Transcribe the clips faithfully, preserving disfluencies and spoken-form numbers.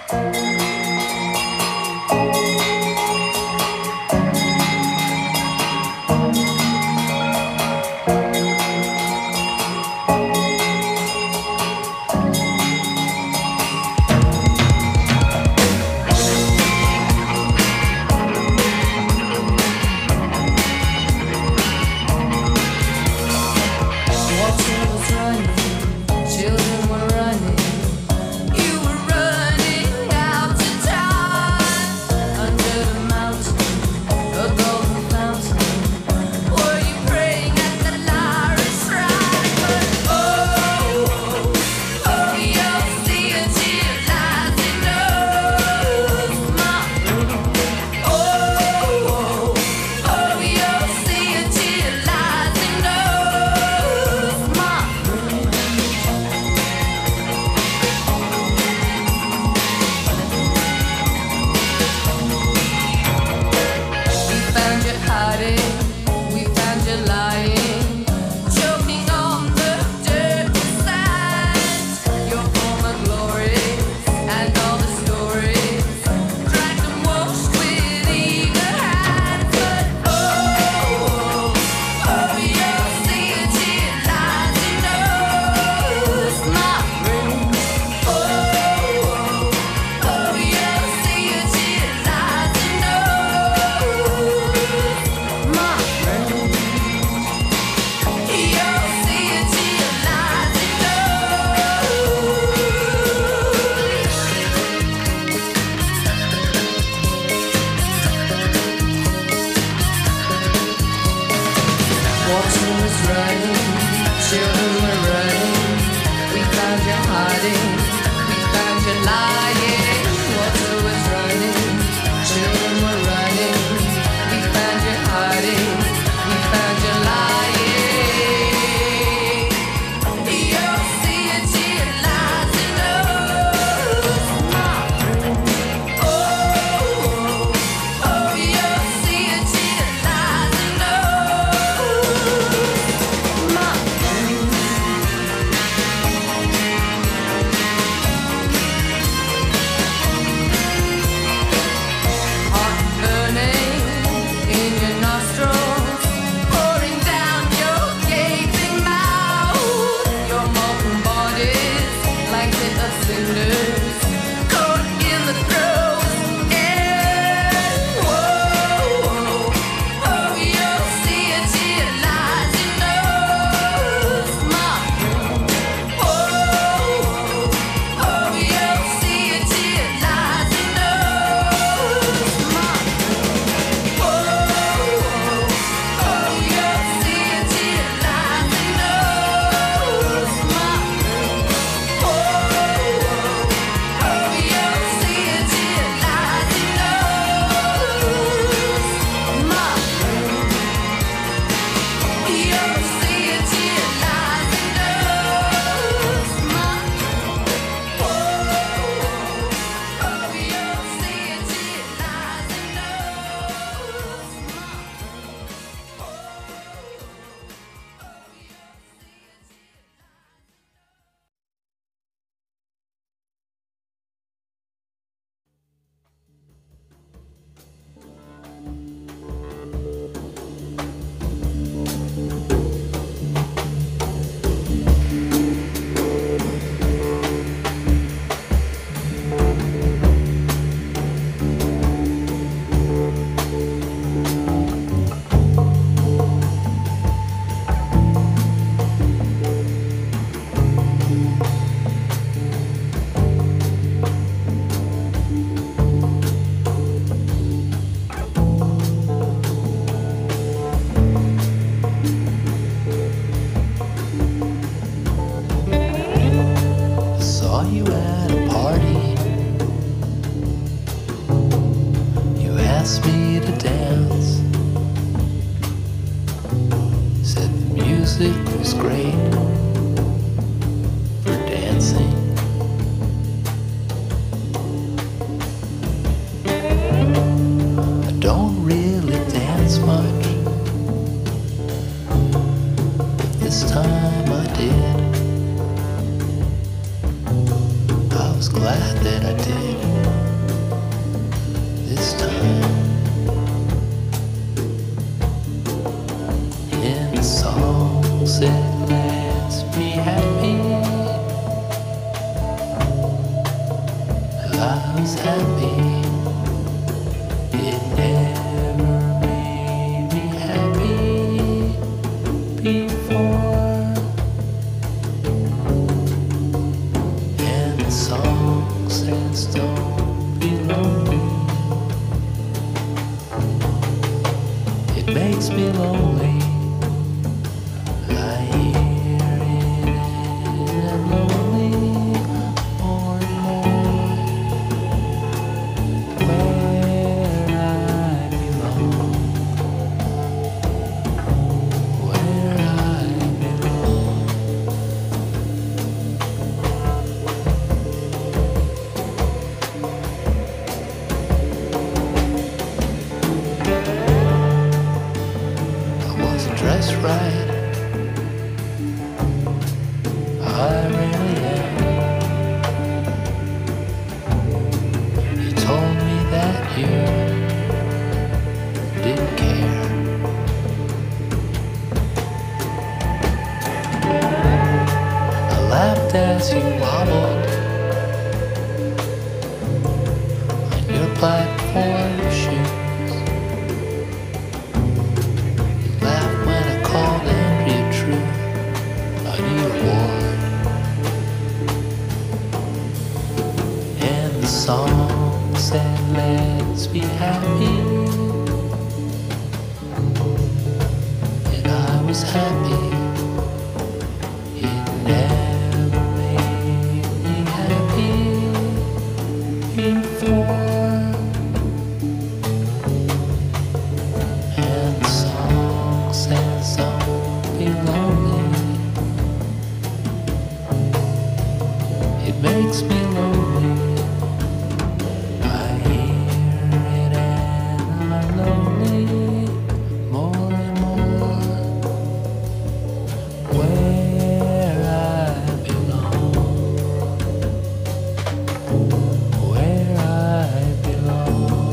glad that I did. this time. In the songs it lets me happy. I was happy. It never made me happy before. And the song says don't be lonely. It makes me lonely. I hear it and I'm lonely more and more. Where I belong, where I belong. I wasn't dressed right. I really am. You told me that you didn't care. I laughed as you wobbled on your platform shoes. You laughed when I called Andrea True on your ward. And the song said, let's be happy. And I was happy. It never made me happy before. And the song says, don't be lonely. It makes me lonely. I hear it and I'm lonely more and more. Where I belong, where I belong.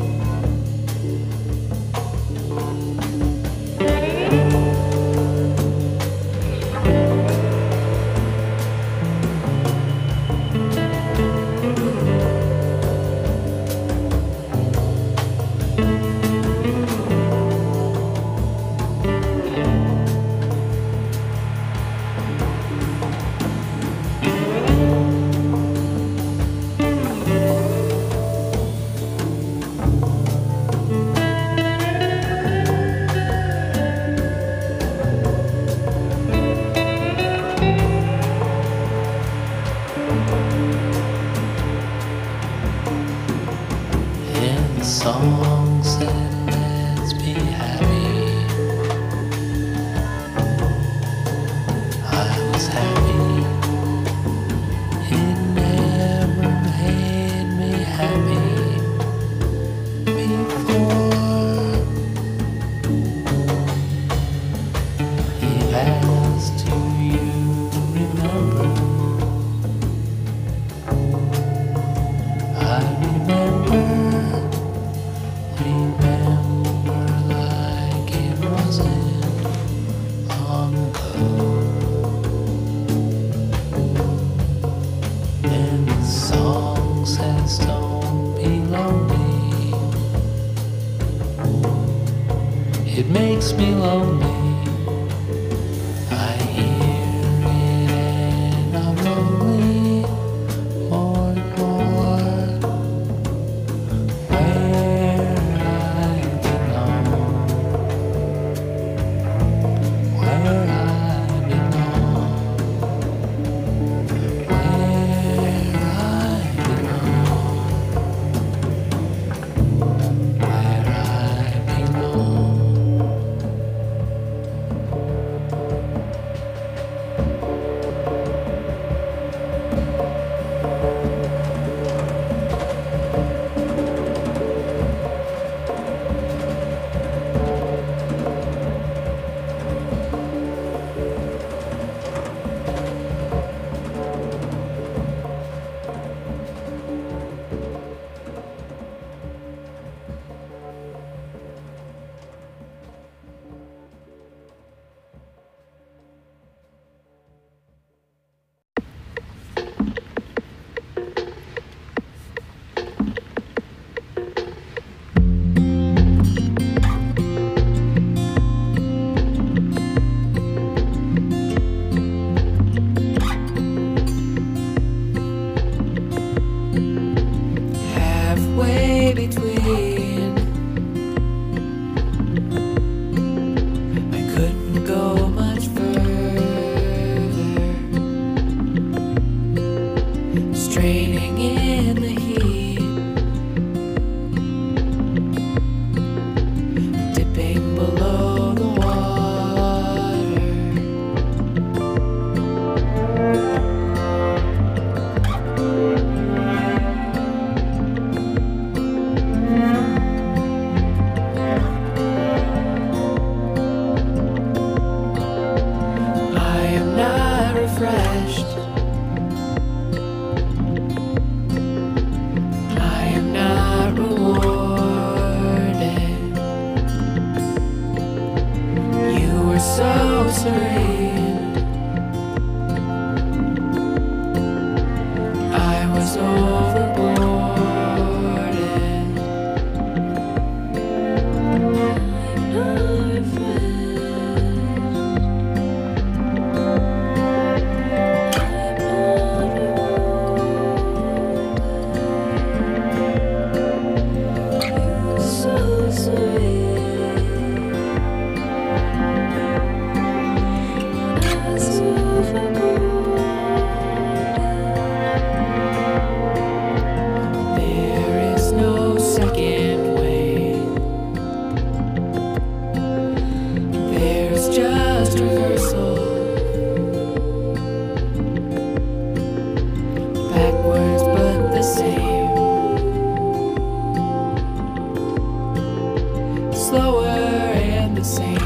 And the song said, let's be happy. I was happy. It never made me happy before. He asked, do you remember? I remember. Remember like it wasn't long ago. And the song says don't be lonely. It makes me lonely. I hear it and I'm lonely more and more. Where I belong, where I belong, where I belong, where I belong. words but the same. Slower and the same.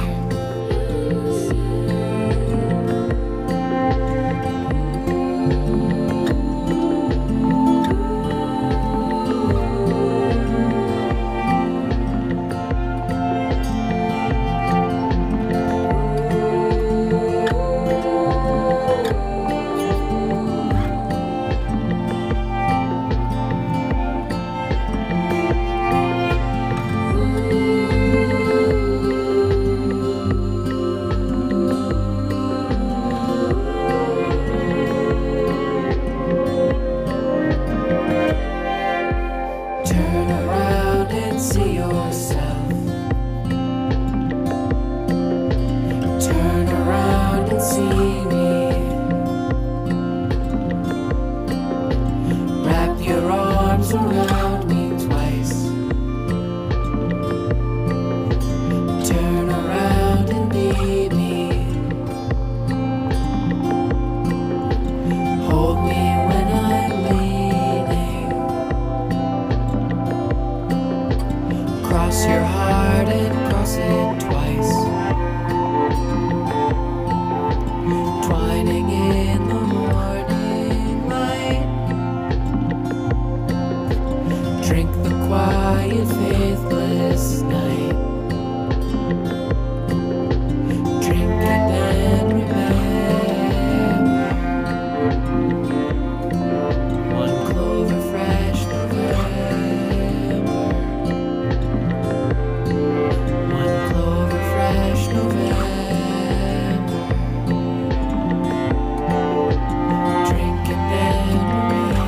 Turn around and see yourself. Turn around and see me. Wrap your arms around me twice. Turn around and be me. Hold me when I'm leaning. Cross your heart and cross it twice. Twining in the morning light. Drink the quiet, faithless night. Drink it and remember. One clover fresh November. One clover fresh November. Drink and then remember.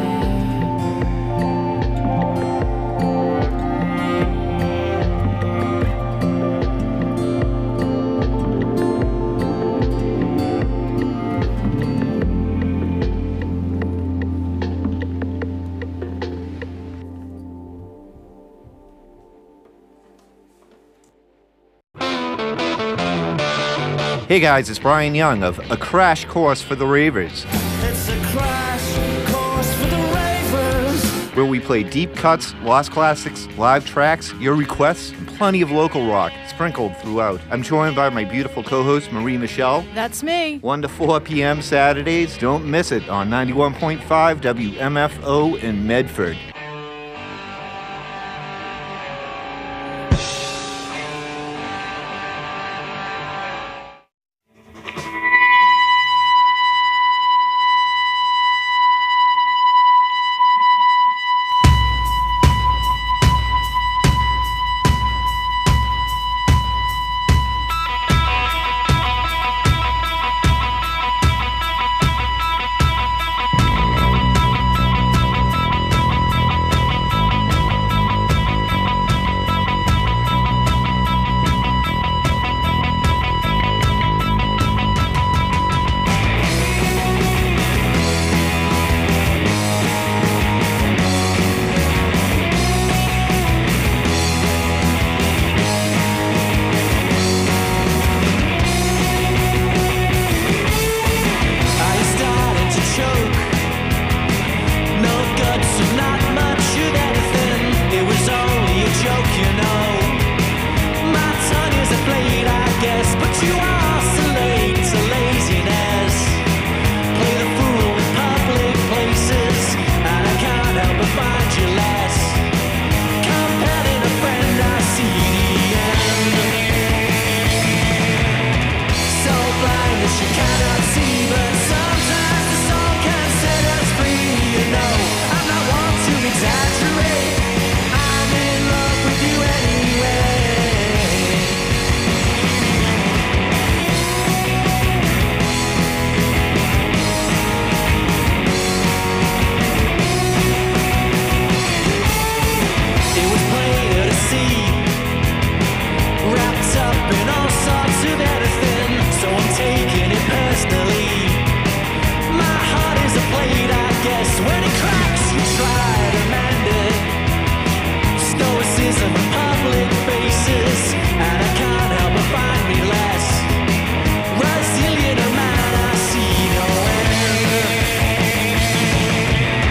Hey guys, it's Brian Young of A Crash Course for the Ravers, It's a crash course for the ravers. where we play deep cuts, lost classics, live tracks, your requests, and plenty of local rock sprinkled throughout. I'm joined by my beautiful co-host Marie Michelle. That's me. one to four p.m. Saturdays. Don't miss it on ninety-one point five W M F O in Medford. I started to choke. No guts and not much of anything. It was only a joke, you know. My tongue is a blade, I guess, but you are so late to laziness. Play the fool in public places, and I can't help but find you less. Compelling a friend, I see the end. So blind that she cannot see, but sometimes the soul can set us free. You know, I'm not one to exaggerate. I'm in love with you anyway. It was plainer to see, wrapped up in all sorts of anything, so I'm taking it personally. My heart is a blade, I guess. When it cracks, you try to mend it. Stoicism in public faces, and I can't help but find me less resilient a man. I see no end.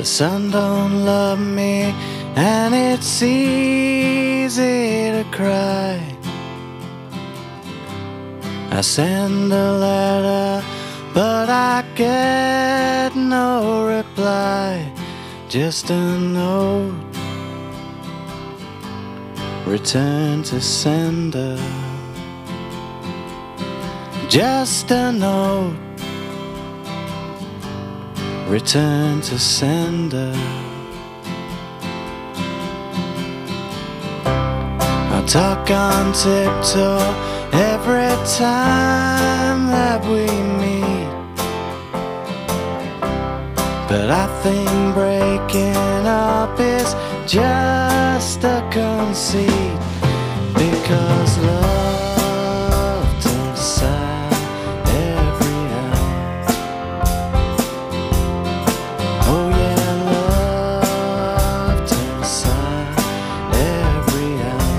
The sun don't love me, and it's easy to cry. I send a letter, but I get no reply. Just a note, return to sender. Just a note, return to sender. I talk on tiptoe every time that we meet, but I think breaking up is just a conceit, because love turns sad every hour. Oh yeah, love turns sad every hour.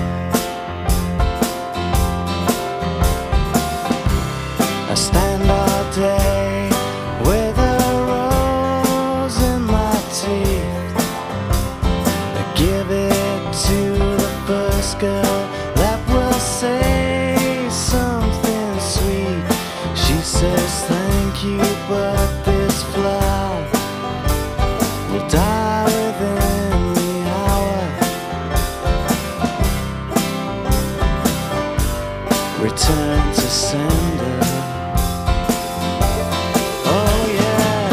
I stand all day with a rose in my teeth. I give it to the first girl that will say something sweet. She says thank you, but this flower will die within the hour. Return to sender. Oh yeah.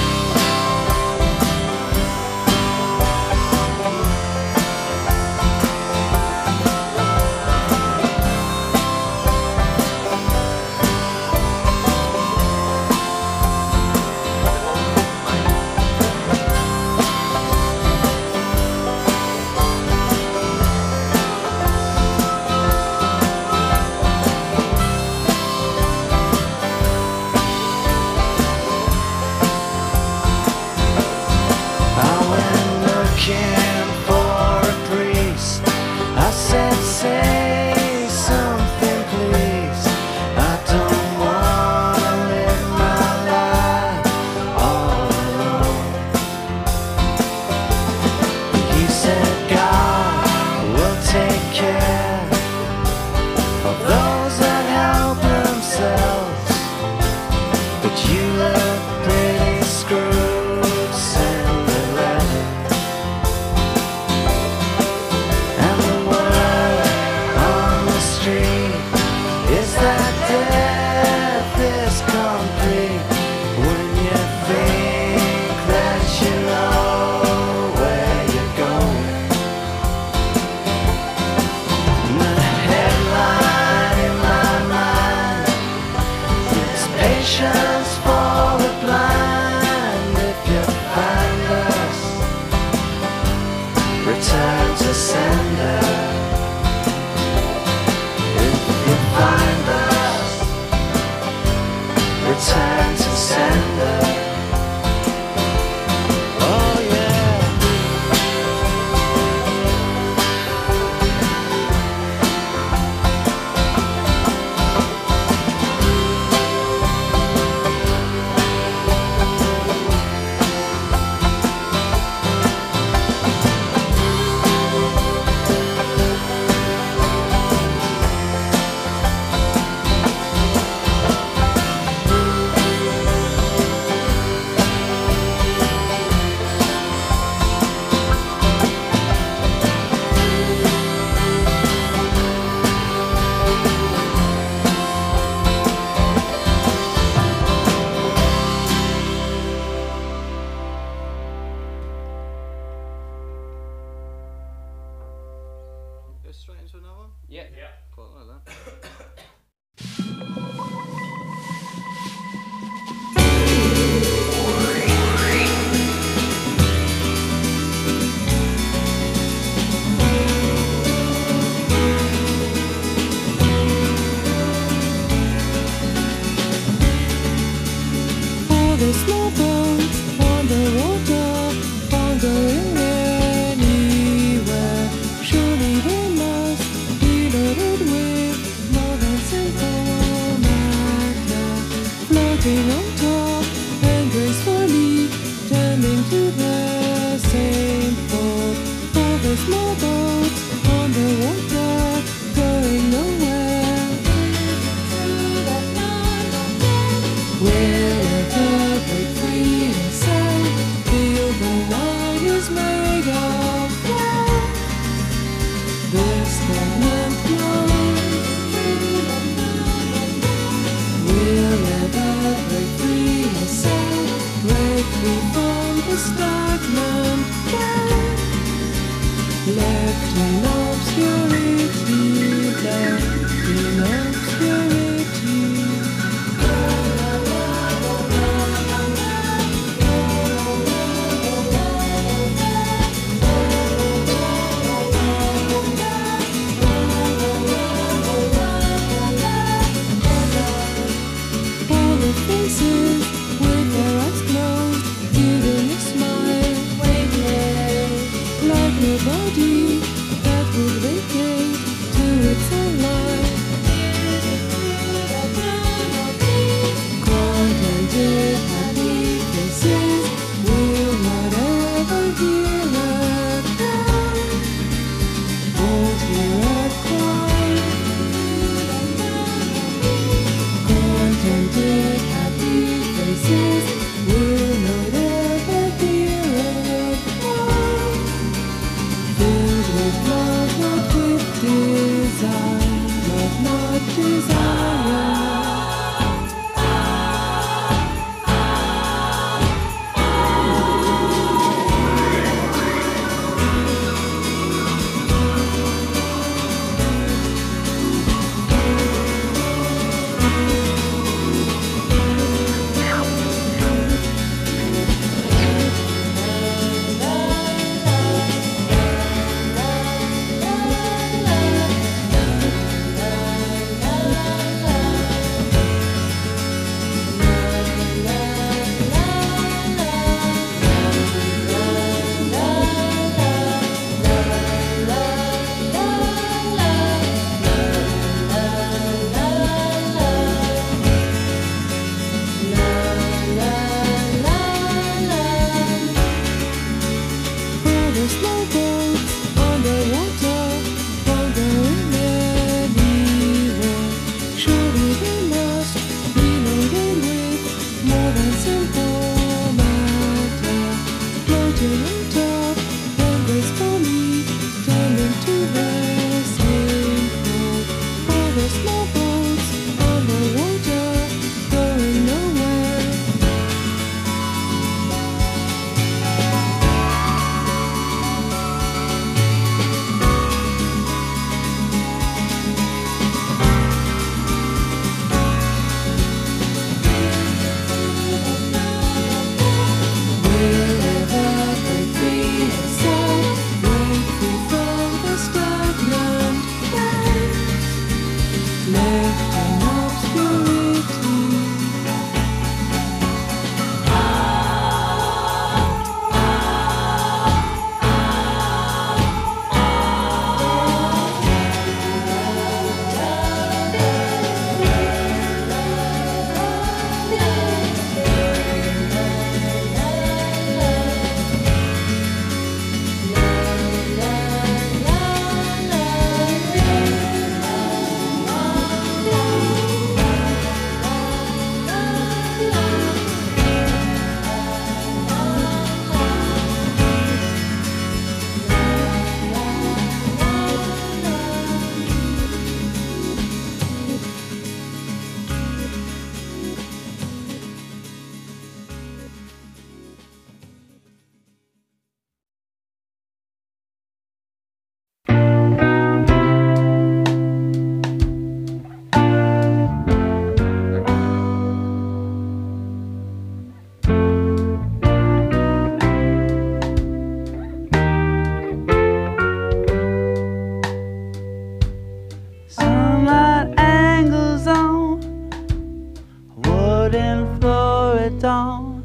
I went looking for a priest. I said, say something please. I don't wanna live my life all alone. He said, God will take care of those that help themselves, but you look pretty screwed, Cinderella. And the word on the street is that death is complete when you think that you know where you're going. And the headline in my mind is patience for the blind. If you find us, return to sender. If you find us, return to sender. Oh yeah. Go straight into another one? Yeah. Yeah. Quite like that. All the small boats on the water, wandering anywhere. Surely they must be loaded with more than simple matter, floating on top and gracefully turning to the waiting for a dawn.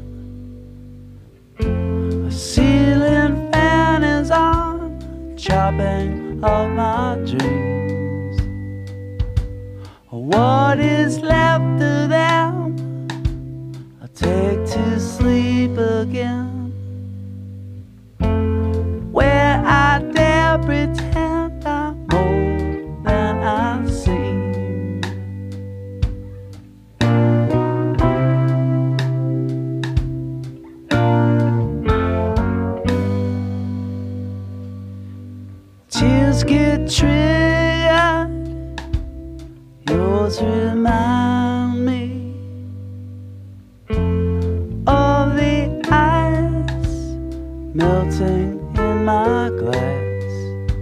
A ceiling fan is on, chopping off my dreams. What is left of them I take to sleep again, where I dare pretend I'm more than I seem. Tears get triggered, yours remind me of the ice melting in my glass,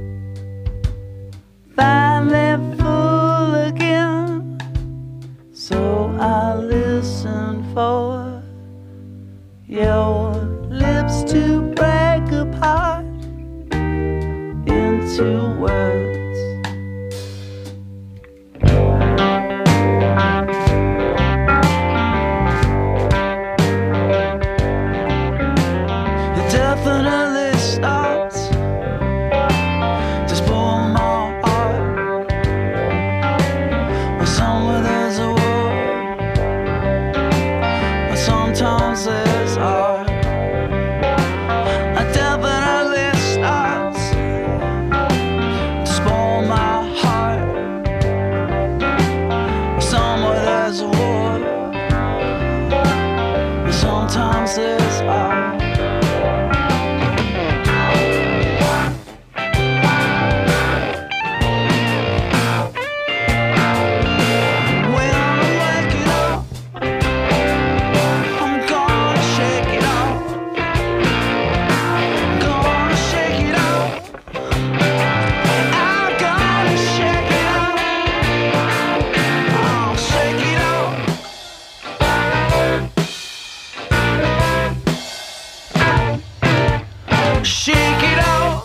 finally full again. So I listen for your lips to break apart into words. It definitely starts to spoil my heart when somewhere there's a war, when sometimes there's art. It definitely starts to spoil my heart when somewhere there's a war, when sometimes there's art. Shake it off.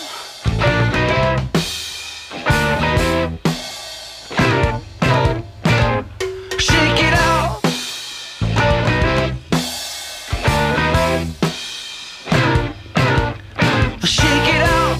Shake it off. Shake it off.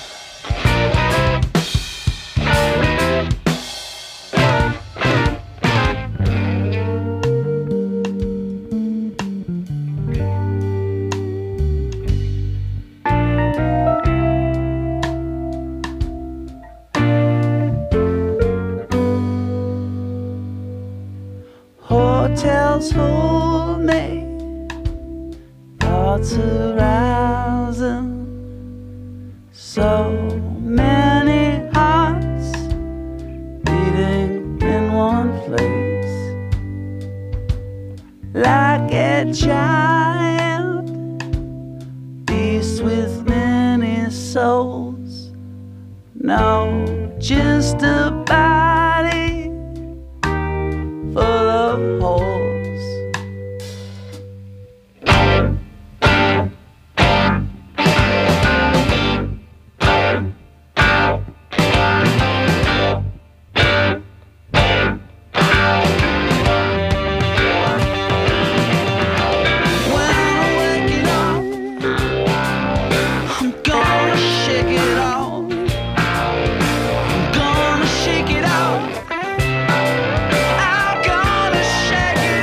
Hotels hold me, thoughts arising, so many hearts beating in one place, like a giant beast with many souls. No, just a body full of holes. When I'm waking up, I'm gonna shake it off. I'm gonna shake it off. I'm gonna shake it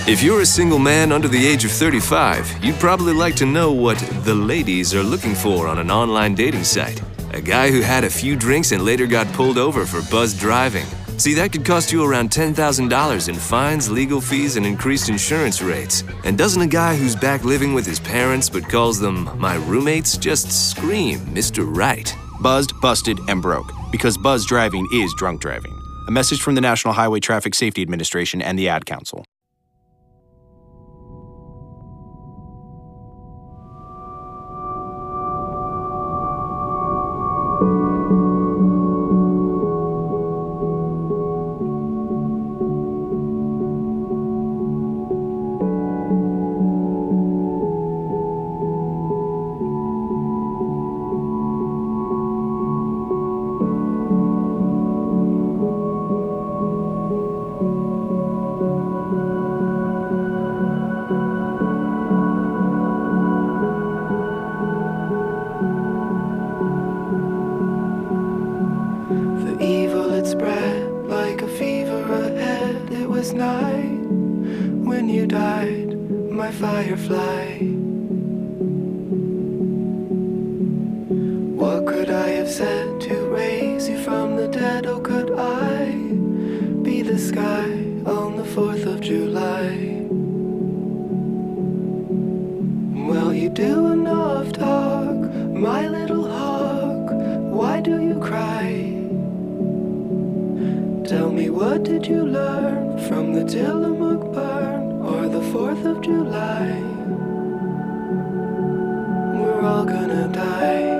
If you're a single man under the age of thirty-five, you'd probably like to know what the ladies are looking for on an online dating site. A guy who had a few drinks and later got pulled over for buzzed driving. See, that could cost you around ten thousand dollars in fines, legal fees, and increased insurance rates. And doesn't a guy who's back living with his parents but calls them my roommates just scream Mister Right? Buzzed, busted, and broke. Because buzzed driving is drunk driving. A message from the National Highway Traffic Safety Administration and the Ad Council. Firefly. What could I have said to raise you from the dead? Oh, could I be the sky on the fourth of July? Well, you do enough talk, my little hawk. Why do you cry? Tell me, what did you learn from the Tillamook burn or the fourth of July? We're all gonna die.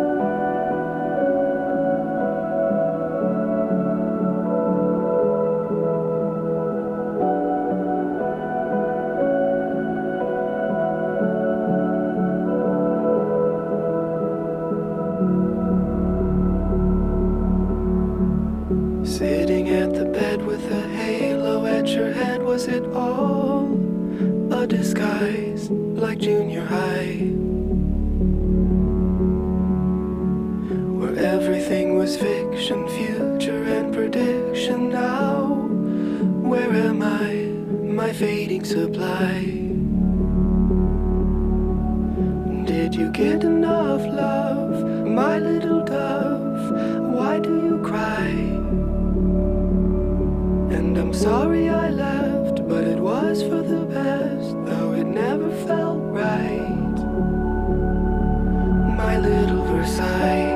Sitting at the bed with a halo at your head, was it all a disguise like junior high? Where everything was fiction, future and prediction. Now, where am I, my fading supply? Did you get enough love, my little dove? Why do you cry? And I'm sorry I left, but it was for the best, though it never felt right. My little Versailles.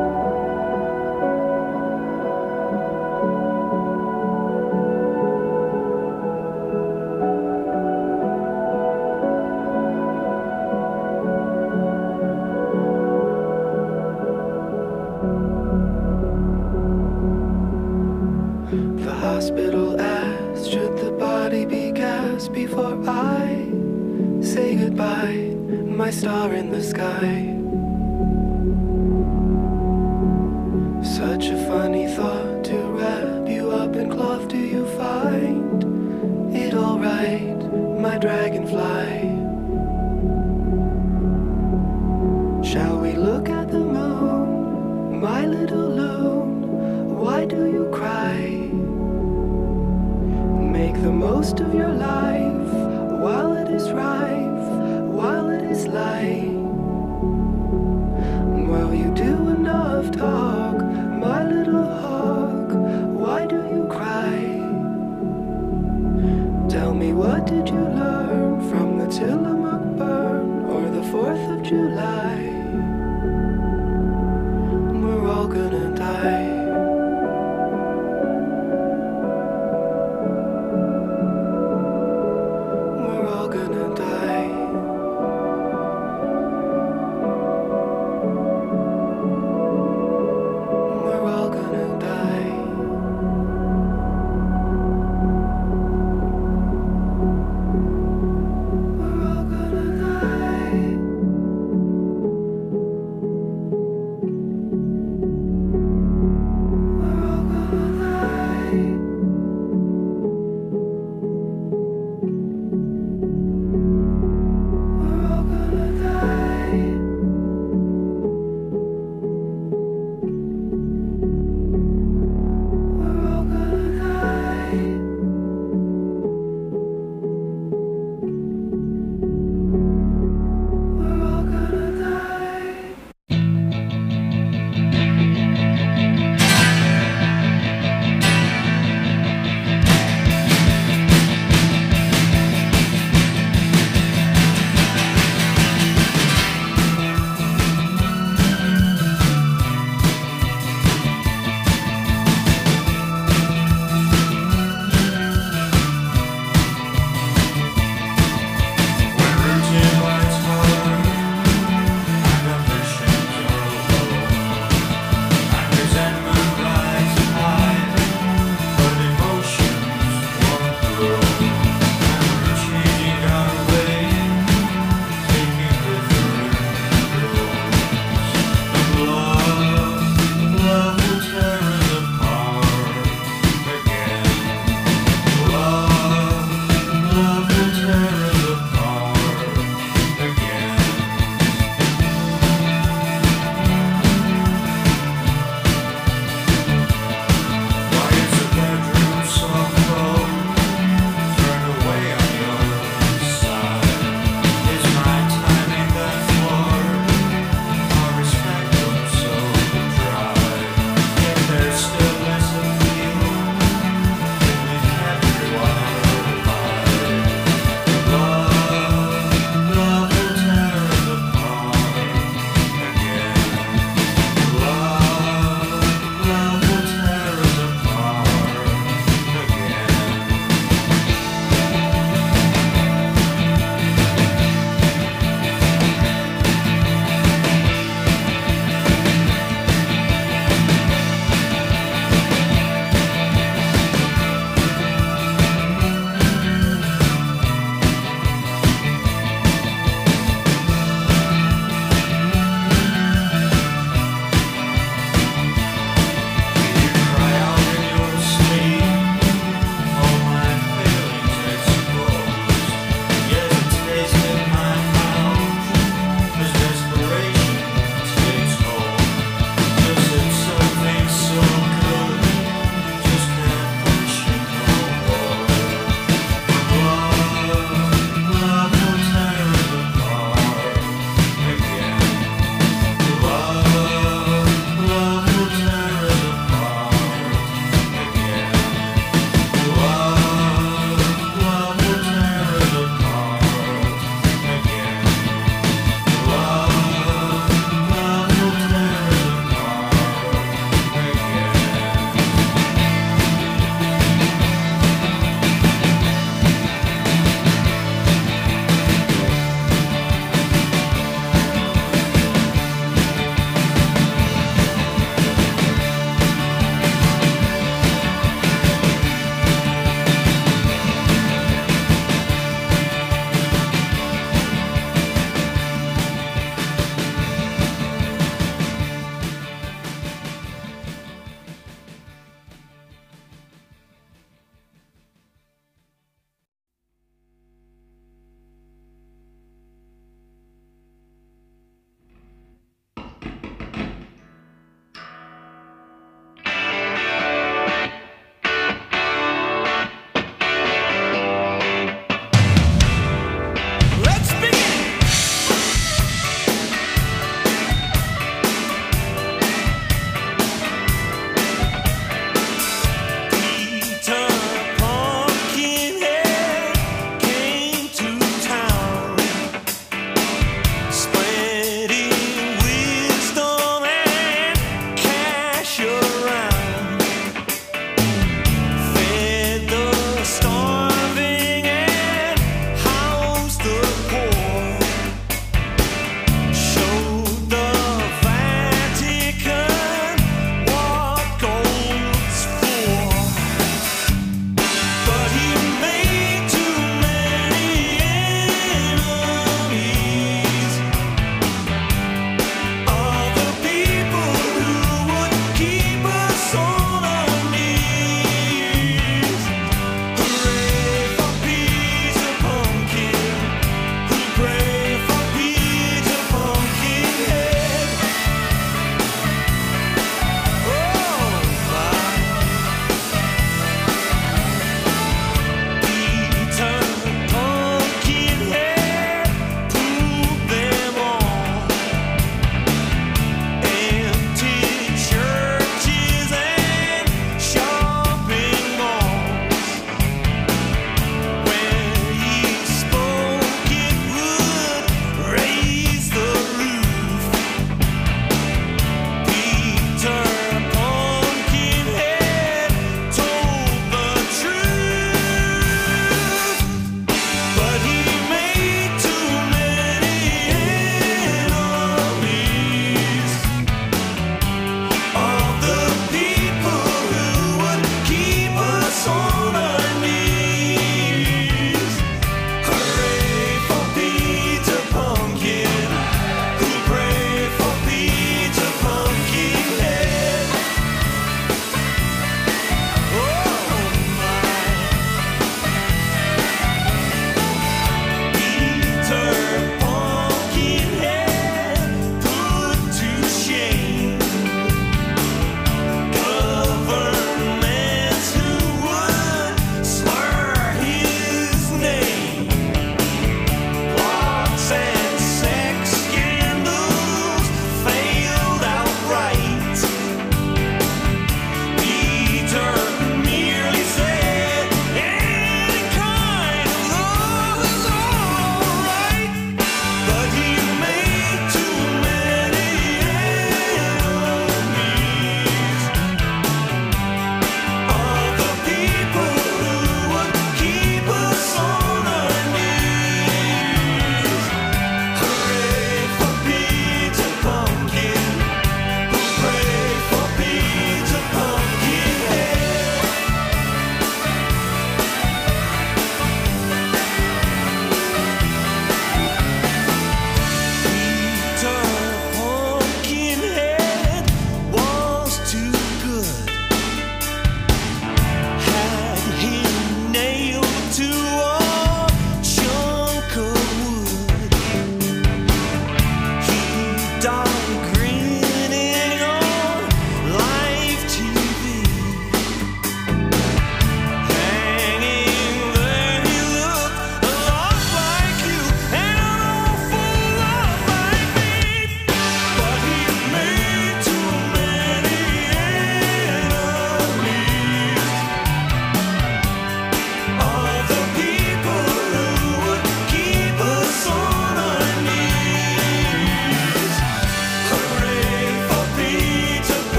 The hospital asked, should the body be gassed before I say goodbye, my star in the sky? Such a funny thought to wrap you up in cloth. Do you find it all right, my dragonfly? Shall we look at the moon, my little loon? Why do you cry? Make the most of your life while it is rife, while it is light. While you do enough talk, my little hawk, why do you cry? Tell me, what did you learn from the Tillamook burn or the fourth of July? We're all gonna die.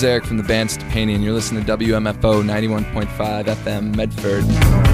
is Eric from the band Stepani, and you're listening to W M F O ninety-one point five F M Medford.